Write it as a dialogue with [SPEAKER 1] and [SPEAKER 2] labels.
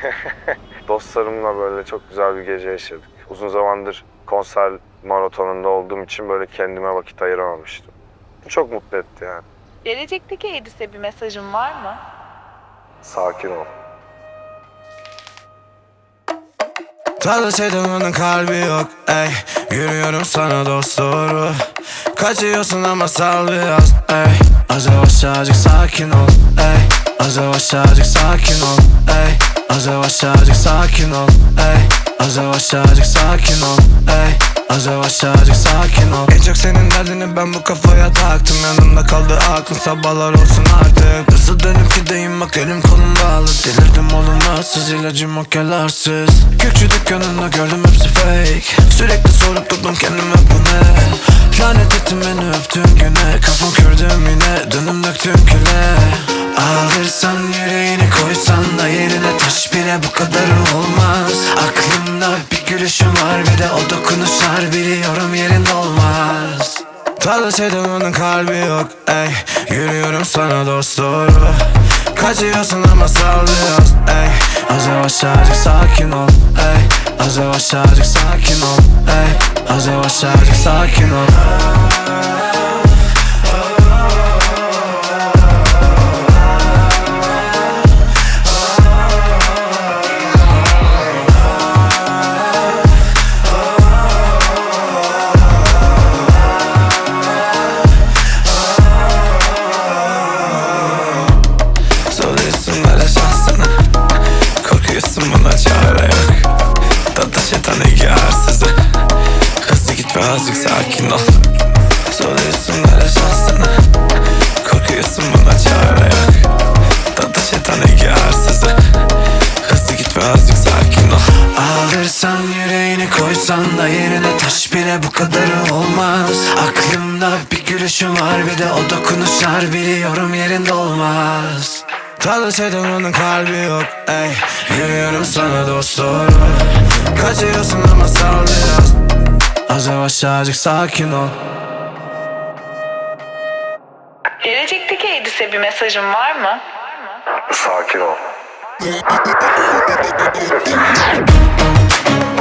[SPEAKER 1] Dostlarımla böyle çok güzel bir gece yaşadık. Uzun zamandır konser maratonunda olduğum için böyle kendime vakit ayıramamıştım. Bu çok mutlu etti yani.
[SPEAKER 2] Gelecekteki Edis'e bir mesajın var mı?
[SPEAKER 1] Sakin ol.
[SPEAKER 3] Tadı sevdiğinin kalbi yok ey. Yürüyorum sana dost doğru. Kaçıyorsun ama sal biraz ey. Az yavaş azıcık sakin ol ey. Az yavaş azıcık sakin ol ey. Az yavaş azıcık sakin ol ey. Az yavaş azıcık sakin ol ey. Az yavaş azıcık sakin ol. En çok senin derdini ben bu kafaya taktım. Yanımda kaldı aklın, sabahlar olsun artık. Nasıl dönüp gideyim bak elim kolum bağlı. Delirdim olumsuz, ilacım o kelarsız. Kökçü dükkanında gördüm hepsi fake. Sürekli sorup durdum kendime bu ne. Lanet ettim beni öptüğün güne. Kafam kördüm yine dönüm döktüm küle. Alırsan yüreğini koysan da yerine taş bile bu kadarı olmaz. Aklımda bir gülüşün var, bir de o dokunuşlar, biliyorum yerinde olmaz. Tadı sevdiğinin kalbi yok ey. Yürüyorum sana dost doğru. Kaçıyorsun ama sal biraz ey. Az yavaş azıcık sakin ol ey. Az yavaş azıcık sakin ol ey. Az yavaş azıcık sakin ol. Soruyorsun hala şansına. Korkuyorsun buna çare yok. Tatlı şeytan hikarsızı. Hızlı gitme azıcık sakin ol. Soruyorsun hala şansına. Korkuyorsun buna çare yok. Tatlı şeytan hikarsızı. Hızlı gitme azıcık sakin ol. Alırsan yüreğini koysan da yerine taş bile bu kadarı olmaz. Aklımda bir gülüşün var, bir de o dokunuşlar, biliyorum yerinde olmaz. Tadı sevdiğinin kalbi yok ey. Yürüyorum sana dost doğru. Kaçıyorsun ama sal biraz. Az yavaş azıcık sakin ol.
[SPEAKER 2] Gelecekteki Edis'e bir mesajın var mı?
[SPEAKER 1] Sakin ol.